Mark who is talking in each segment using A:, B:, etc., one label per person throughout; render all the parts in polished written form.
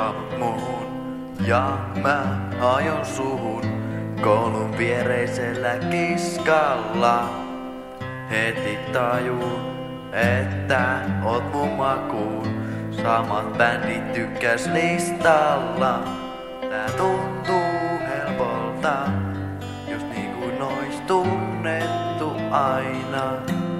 A: saavut muhun ja mä ajon suhun koulun viereisellä kiskalla. Heti tajuun, että oot mun makuun. Samat bändit tykkäs listalla. Tää tuntuu helpolta, just niinku nois tunnettu aina.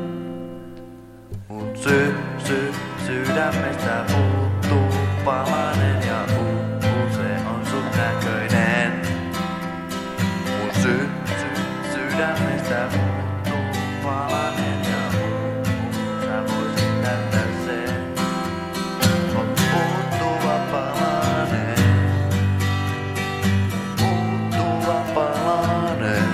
A: Mut sydämestä puuttuu palanen ja se on sun näköinen. Mut sydämestä puuttuu palanen ja sä voisit näyttää sen. Oot puuttuva palanen.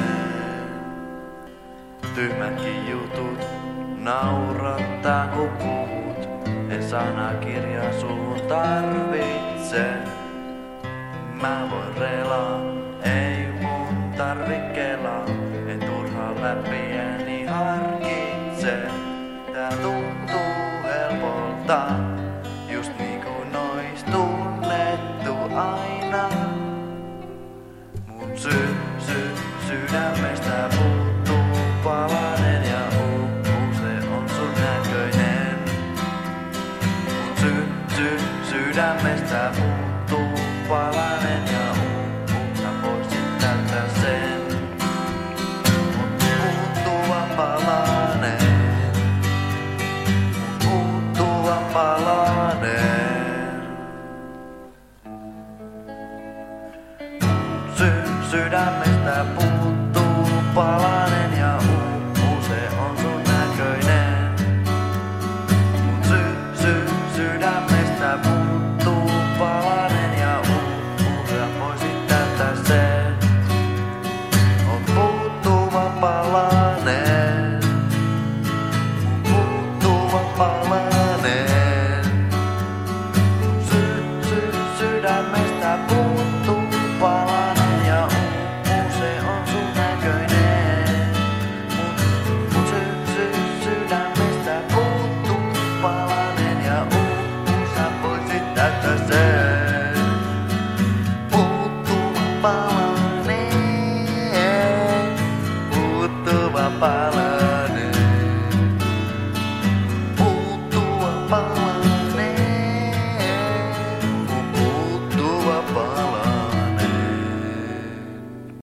A: Tyhmätkin jutut naurattaa kun puhut. En sanakirjaa suhun tarvitse. Mä voin relaa, ei mun tarvi kelaa. En turhaan läpiäni harkitse. Tää tuntuu helpolta, just niinku nois tunnettu aina. Mun sydämestä